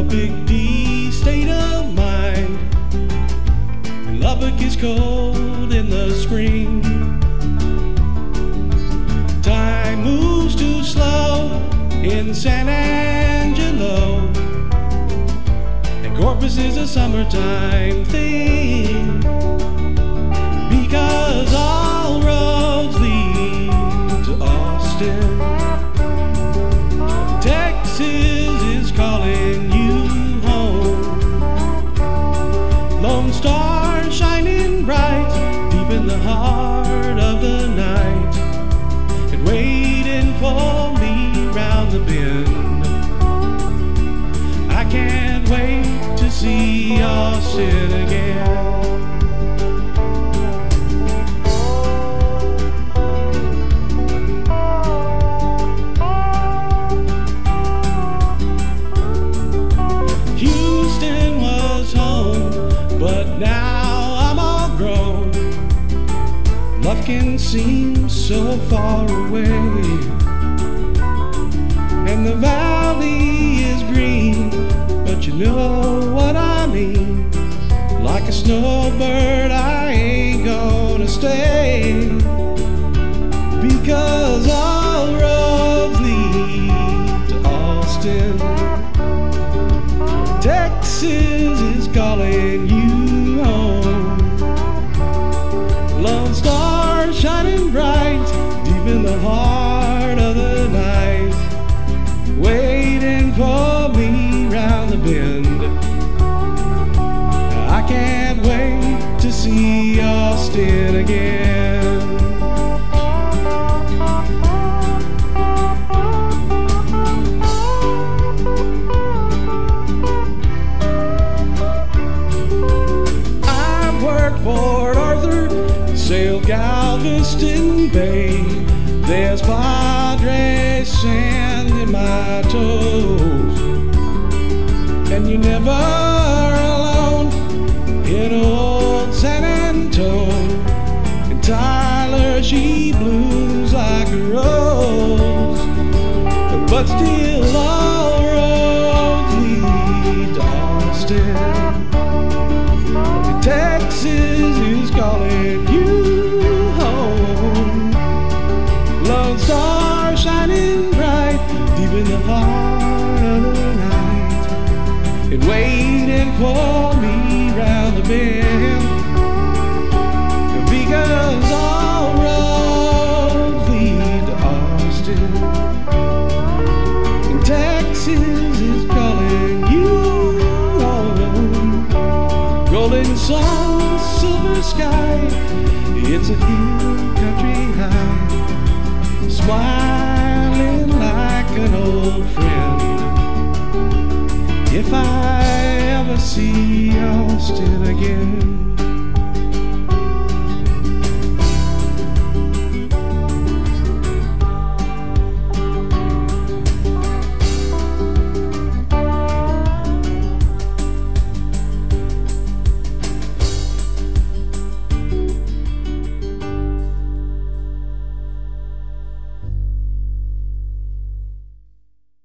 Big D state of mind. And Lubbock is cold in the spring. Time moves too slow in San Angelo, and Corpus is a summertime thing, because all roads lead to Austin. Texas is calling you home. Lone Star shining bright deep in the heart of the night, and waiting for me round the bend. I can't wait to see Austin again. Houston was home, but now I'm all grown. Lufkin seems so far away, and the valley is green, but you know what I mean. Like a snowbird, I ain't gonna stay, because all roads lead to Austin. Texas is calling you home. Lone Star shining bright deep in the heart of the night, waiting for me round the bend. I can't wait to see Austin again. I've worked Port Arthur, sailed Galveston Bay. There's Padre sand in my toes, and you're never alone in old San Antone. And Tyler, she blooms like a rose, but still all roads lead to Austin. And Texas is calling you home. Lone Star shining bright deep in the heart of the night, and waiting for me round the bend, because all roads lead to Austin. And Texas is calling you home. Golden sun, silver sky, it's a hill country high, smiling like an old friend. If I ever see Austin again.